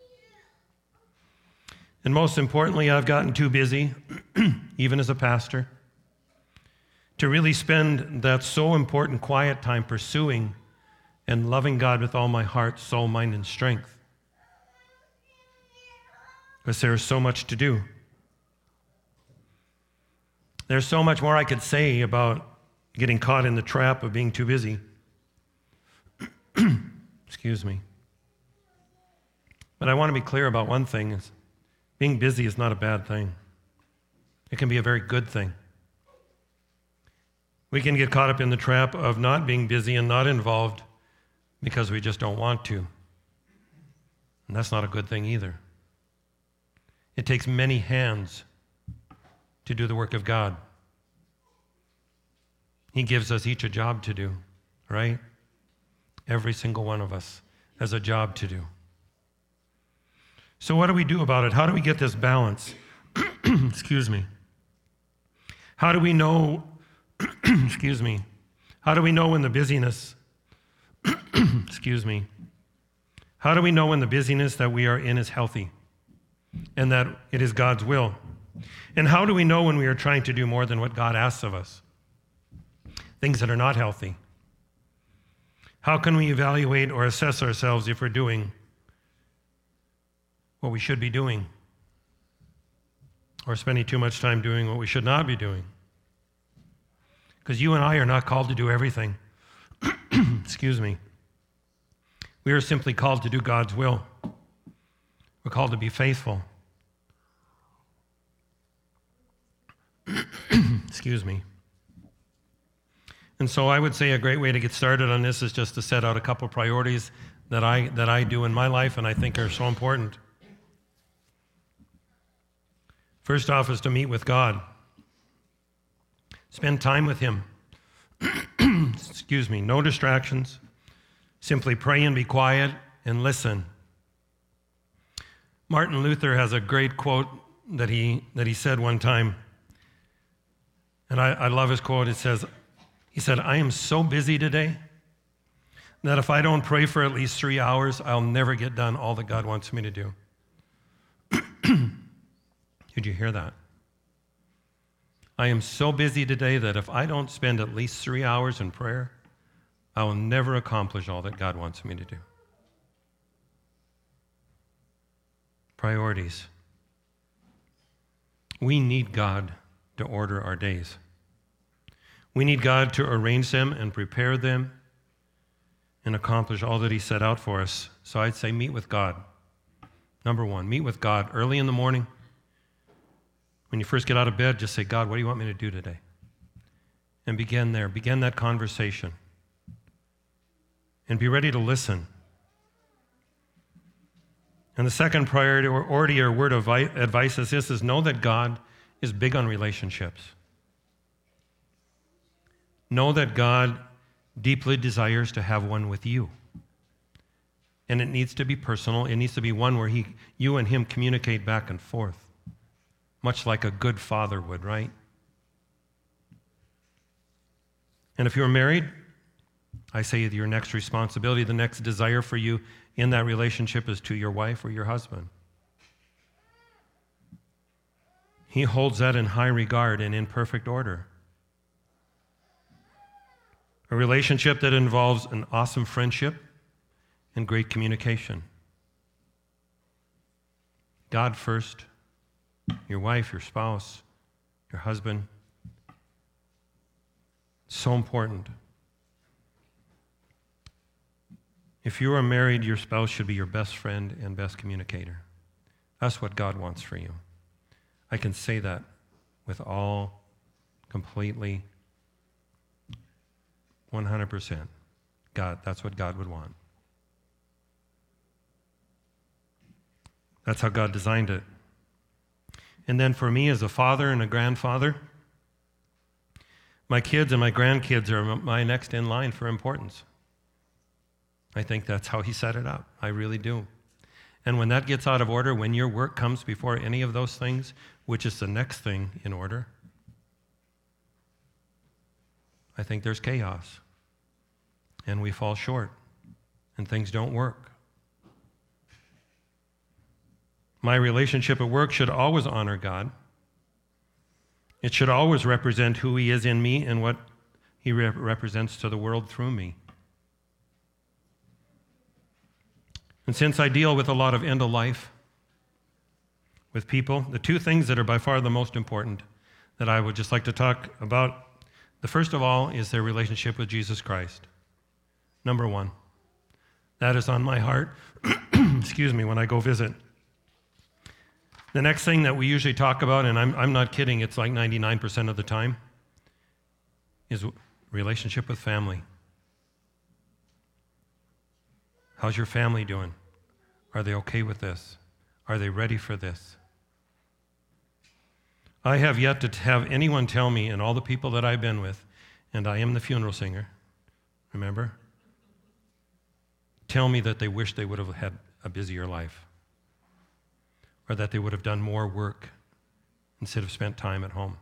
And most importantly, I've gotten too busy, even as a pastor, to really spend that so important quiet time pursuing and loving God with all my heart, soul, mind, and strength. Because there is so much to do. There's so much more I could say about getting caught in the trap of being too busy. Excuse me. But I want to be clear about one thing. Is being busy is not a bad thing. It can be a very good thing. We can get caught up in the trap of not being busy and not involved because we just don't want to. And that's not a good thing either. It takes many hands to do the work of God. He gives us each a job to do, right? Every single one of us has a job to do. So what do we do about it? How do we get this balance? Excuse me. How do we know, excuse me, how do we know when the busyness, excuse me, How do we know when the busyness that we are in is healthy and that it is God's will? And how do we know when we are trying to do more than what God asks of us? Things that are not healthy. How can we evaluate or assess ourselves if we're doing what we should be doing or spending too much time doing what we should not be doing? Because you and I are not called to do everything. Excuse me. We are simply called to do God's will. We're called to be faithful. Excuse me. And so I would say a great way to get started on this is just to set out a couple priorities that I do in my life and I think are so important. First off is to meet with God. Spend time with Him. Excuse me, no distractions. Simply pray and be quiet and listen. Martin Luther has a great quote that he said one time. And I love his quote. He said, I am so busy today that if I don't pray for at least 3 hours, I'll never get done all that God wants me to do. Did you hear that? I am so busy today that if I don't spend at least 3 hours in prayer, I will never accomplish all that God wants me to do. Priorities. We need God to order our days. We need God to arrange them and prepare them and accomplish all that He set out for us. So I'd say meet with God. Number one, meet with God early in the morning. When you first get out of bed, just say, God, what do you want me to do today? And begin there. Begin that conversation. And be ready to listen. And the second priority or word of advice is this, is know that God is big on relationships. Know that God deeply desires to have one with you. And it needs to be personal. It needs to be one where you and Him communicate back and forth, much like a good father would, right? And if you're married, I say your next responsibility, the next desire for you in that relationship is to your wife or your husband. He holds that in high regard and in perfect order. A relationship that involves an awesome friendship and great communication. God first, your wife, your spouse, your husband. So important. If you are married, your spouse should be your best friend and best communicator. That's what God wants for you. I can say that with all completely 100%. God, that's what God would want. That's how God designed it. And then for me as a father and a grandfather, my kids and my grandkids are my next in line for importance. I think that's how He set it up. I really do. And when that gets out of order, when your work comes before any of those things, which is the next thing in order, I think there's chaos. And we fall short. And things don't work. My relationship at work should always honor God. It should always represent who He is in me and what He represents to the world through me. And since I deal with a lot of end of life with people, the two things that are by far the most important that I would just like to talk about, the first of all is their relationship with Jesus Christ. Number one. That is on my heart, excuse me, when I go visit. The next thing that we usually talk about, and I'm not kidding, it's like 99% of the time, is relationship with family. How's your family doing? Are they okay with this? Are they ready for this? I have yet to have anyone tell me, and all the people that I've been with, and I am the funeral singer, remember? Tell me that they wish they would have had a busier life, or that they would have done more work instead of spent time at home.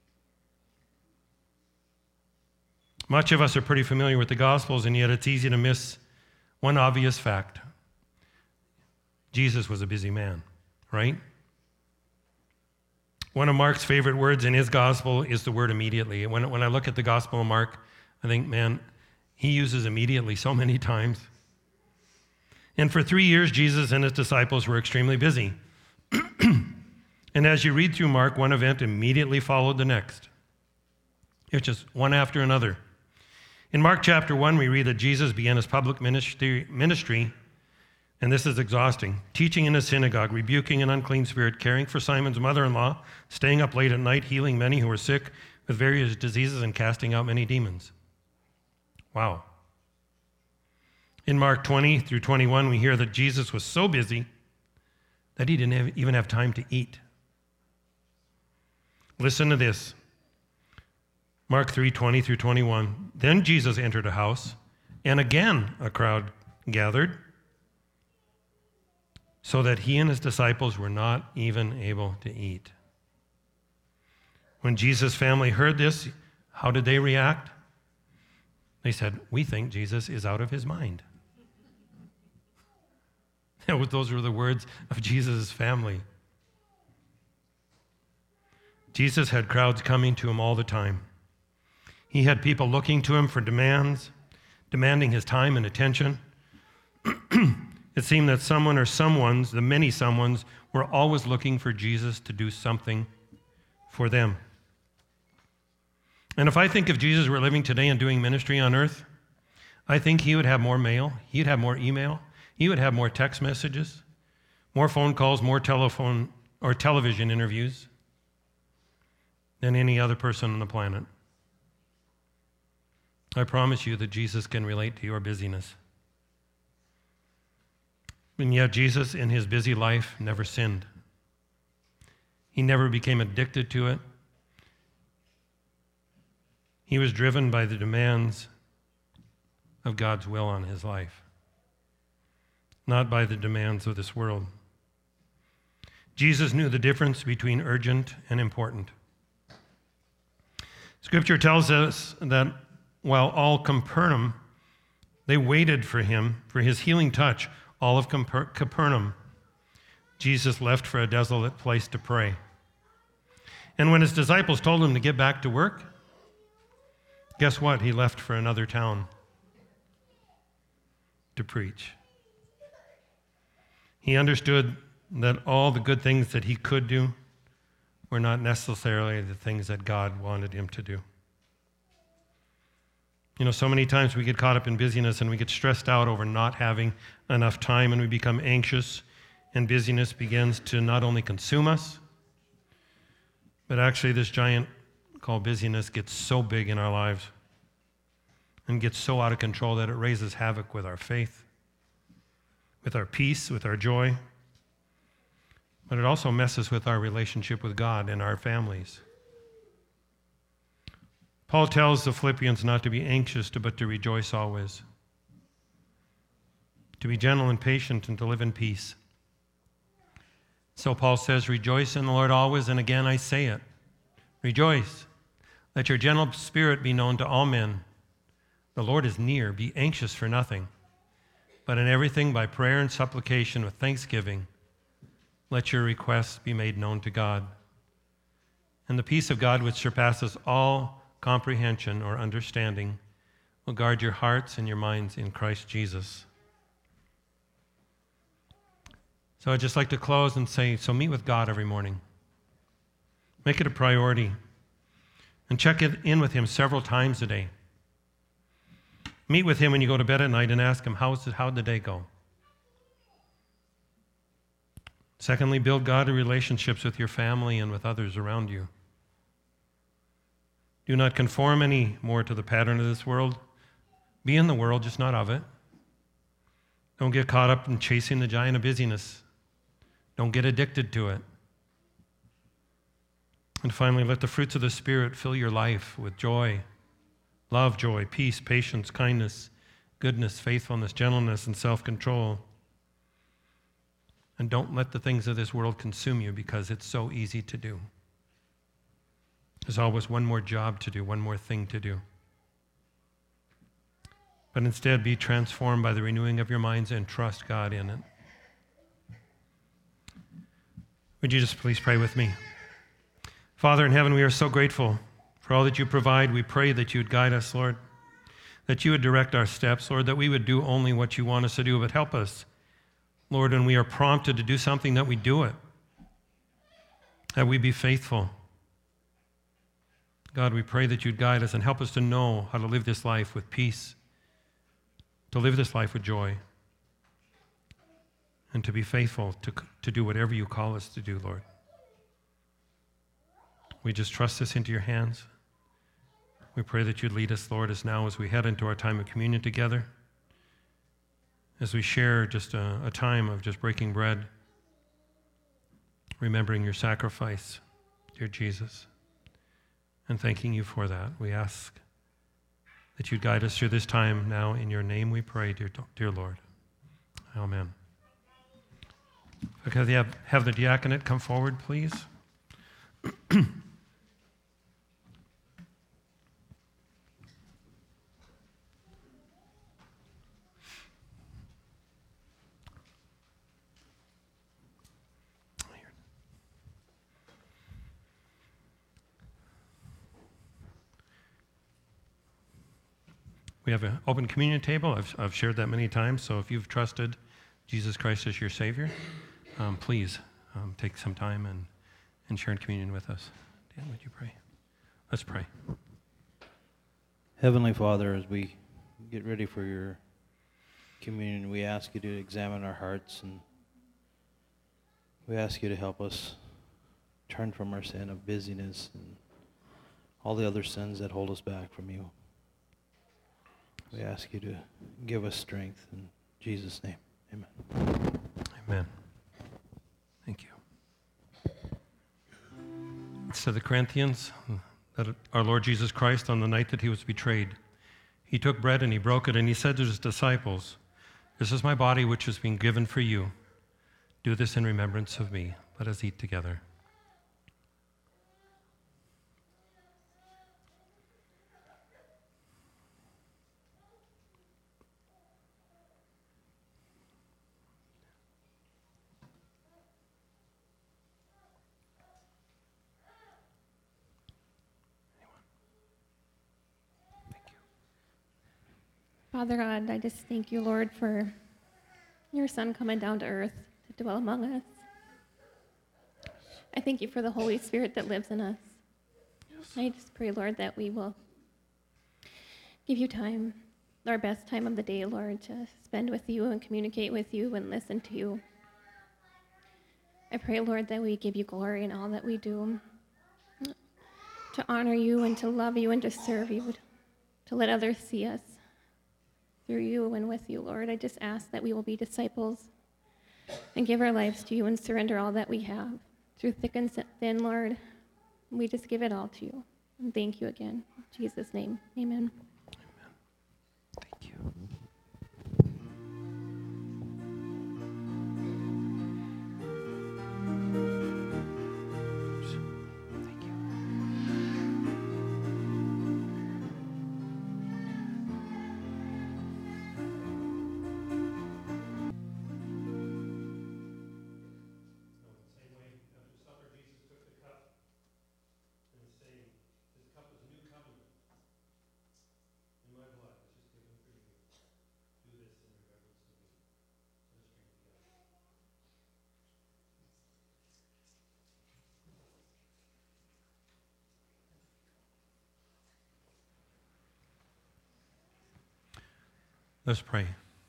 Much of us are pretty familiar with the Gospels, and yet it's easy to miss one obvious fact. Jesus was a busy man, right? One of Mark's favorite words in his gospel is the word immediately. When I look at the gospel of Mark, I think, man, he uses immediately so many times. And for 3 years, Jesus and his disciples were extremely busy. And as you read through Mark, one event immediately followed the next. It's just one after another. In Mark chapter 1, we read that Jesus began his public ministry, and this is exhausting, teaching in a synagogue, rebuking an unclean spirit, caring for Simon's mother-in-law, staying up late at night, healing many who were sick with various diseases, and casting out many demons. Wow. In Mark 20 through 21, we hear that Jesus was so busy that he didn't even have time to eat. Listen to this. Mark 3:20 through 21. Then Jesus entered a house, and again a crowd gathered, so that he and his disciples were not even able to eat. When Jesus' family heard this, how did they react? They said, "We think Jesus is out of his mind." Those were the words of Jesus' family. Jesus had crowds coming to him all the time. He had people looking to him for demanding his time and attention. It seemed that someone or someones, the many someones, were always looking for Jesus to do something for them. And if I think if Jesus were living today and doing ministry on earth, I think he would have more mail, he'd have more email, he would have more text messages, more phone calls, more telephone or television interviews than any other person on the planet. I promise you that Jesus can relate to your busyness. And yet Jesus, in his busy life, never sinned. He never became addicted to it. He was driven by the demands of God's will on his life, not by the demands of this world. Jesus knew the difference between urgent and important. Scripture tells us that while all Capernaum, they waited for him, for his healing touch, all of Capernaum, Jesus left for a desolate place to pray. And when his disciples told him to get back to work, guess what? He left for another town to preach. He understood that all the good things that he could do were not necessarily the things that God wanted him to do. You know, so many times we get caught up in busyness and we get stressed out over not having enough time, and we become anxious, and busyness begins to not only consume us, but actually this giant called busyness gets so big in our lives and gets so out of control that it raises havoc with our faith, with our peace, with our joy, but it also messes with our relationship with God and our families. Paul tells the Philippians not to be anxious, but to rejoice always, to be gentle and patient, and to live in peace. So Paul says, rejoice in the Lord always, and again I say it, rejoice. Let your gentle spirit be known to all men. The Lord is near. Be anxious for nothing, but in everything by prayer and supplication with thanksgiving, let your requests be made known to God. And the peace of God, which surpasses all comprehension or understanding, will guard your hearts and your minds in Christ Jesus. So I'd just like to close and say, so meet with God every morning. Make it a priority. And check in with him several times a day. Meet with him when you go to bed at night and ask him, how'd the day go? Secondly, build godly relationships with your family and with others around you. Do not conform any more to the pattern of this world. Be in the world, just not of it. Don't get caught up in chasing the giant of busyness. Don't get addicted to it. And finally, let the fruits of the Spirit fill your life with joy, love, joy, peace, patience, kindness, goodness, faithfulness, gentleness, and self-control. And don't let the things of this world consume you, because it's so easy to do. There's always one more job to do, one more thing to do. But instead, be transformed by the renewing of your minds and trust God in it. Would you just please pray with me? Father in heaven, we are so grateful for all that you provide. We pray that you would guide us, Lord, that you would direct our steps, Lord, that we would do only what you want us to do, but help us, Lord, when we are prompted to do something, that we do it, that we be faithful. God, we pray that you'd guide us and help us to know how to live this life with peace, to live this life with joy, and to be faithful to do whatever you call us to do, Lord. We just trust this into your hands. We pray that you'd lead us, Lord, as we head into our time of communion together, as we share just a time of just breaking bread, remembering your sacrifice, dear Jesus, and thanking you for that. We ask that you'd guide us through this time now. In your name we pray, dear Lord. Amen. Okay, have the diaconate come forward, please. We have an open communion table. I've shared that many times, so if you've trusted Jesus Christ as your Savior, please take some time and share in communion with us. Dan, would you pray? Let's pray. Heavenly Father, as we get ready for your communion, we ask you to examine our hearts, and we ask you to help us turn from our sin of busyness and all the other sins that hold us back from you. We ask you to give us strength in Jesus' name. Amen. Amen. Thank you. It's to the Corinthians that our Lord Jesus Christ, on the night that he was betrayed, he took bread and he broke it and he said to his disciples, "This is my body which has been given for you. Do this in remembrance of me." Let us eat together. Father God, I just thank you, Lord, for your Son coming down to earth to dwell among us. I thank you for the Holy Spirit that lives in us. I just pray, Lord, that we will give you time, our best time of the day, Lord, to spend with you and communicate with you and listen to you. I pray, Lord, that we give you glory in all that we do, to honor you and to love you and to serve you, to let others see us through you and with you, Lord. I just ask that we will be disciples and give our lives to you and surrender all that we have through thick and thin, Lord. We just give it all to you. And thank you again. In Jesus' name, amen. Thank you. Let's pray.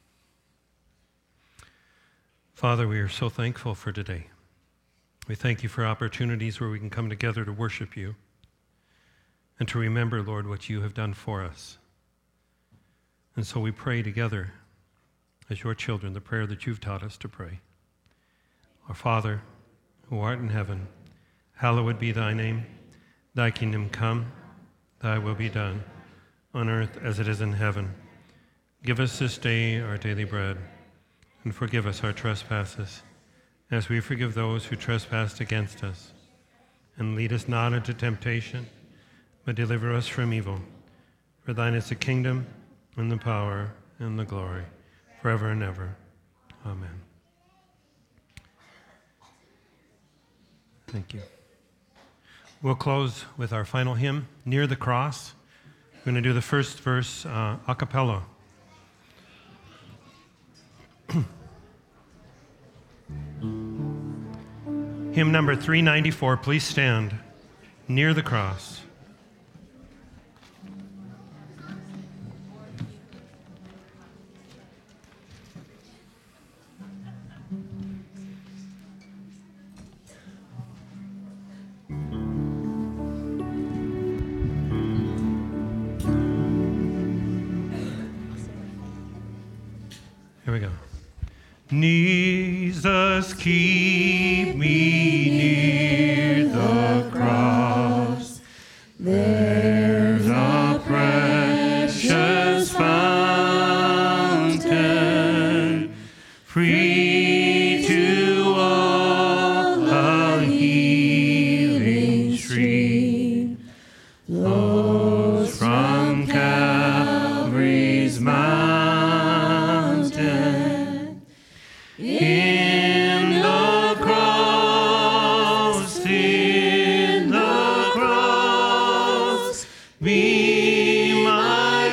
Father, we are so thankful for today. We thank you for opportunities where we can come together to worship you and to remember, Lord, what you have done for us. And so we pray together as your children the prayer that you've taught us to pray. Our Father, who art in heaven, hallowed be thy name. Thy kingdom come, thy will be done, on earth as it is in heaven. Give us this day our daily bread, and forgive us our trespasses, as we forgive those who trespass against us. And lead us not into temptation, but deliver us from evil. For thine is the kingdom, and the power, and the glory, forever and ever. Amen. Thank you. We'll close with our final hymn, Near the Cross. We're going to do the first verse a cappella. Hymn number 394, please stand. Near the Cross. Here we go. Jesus, keep me near the cross. There's a precious fountain, free to all, a healing stream flows from Calvary's mountain. In the cross, be my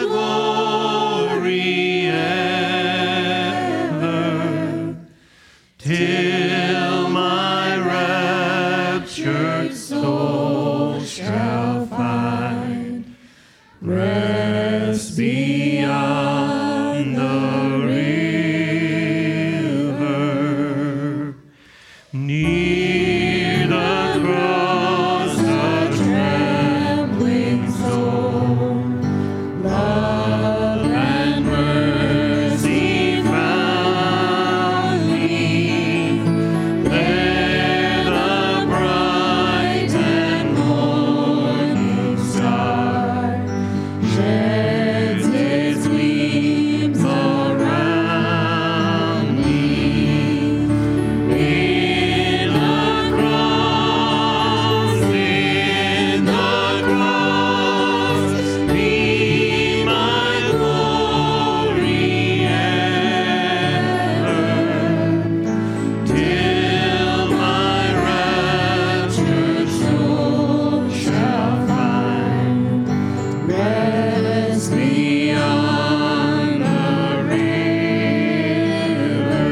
glory ever, till my raptured soul shall find rest beyond the river. Near the cross, a trembling soul, love and mercy found me. There the bright and morning star sheds its gleams around me. In the cross, be my glory ever, till my raptured soul shall find rest beyond the river.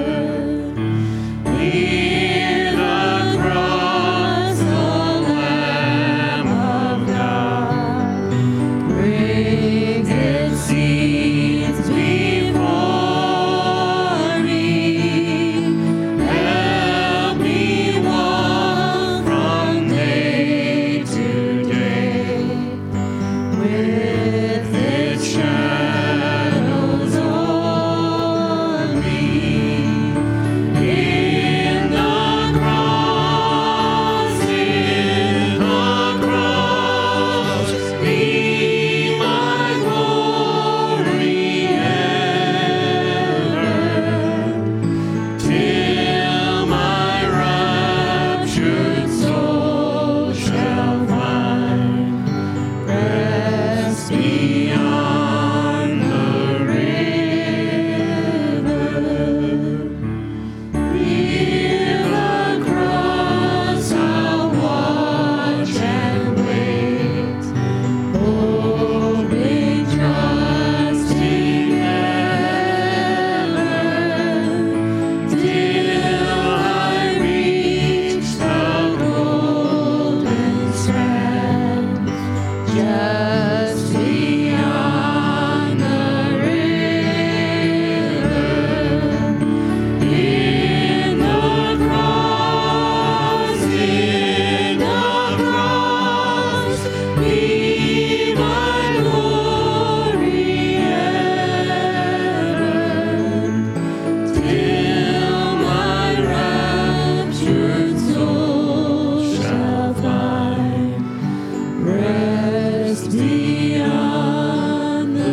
Near the cross, the Lamb of God brings its scenes before me. Help me walk from day to day with its shadows o'er me. In the cross, be my glory ever, till my raptured soul shall find rest beyond the river. Near the cross, I'll watch and wait, hoping, trusting ever, till I reach the golden strand, just beyond the river. In the cross, be my glory ever, till my raptured soul shall find rest beyond the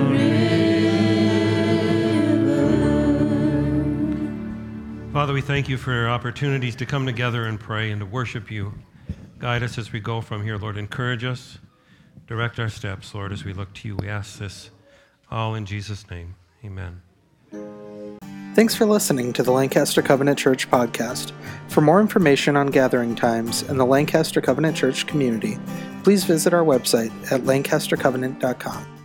river. Father, we thank you for opportunities to come together and pray and to worship you. Guide us as we go from here, Lord. Encourage us. Direct our steps, Lord, as we look to you. We ask this all in Jesus' name. Amen. Thanks for listening to the Lancaster Covenant Church podcast. For more information on gathering times and the Lancaster Covenant Church community, please visit our website at lancastercovenant.com.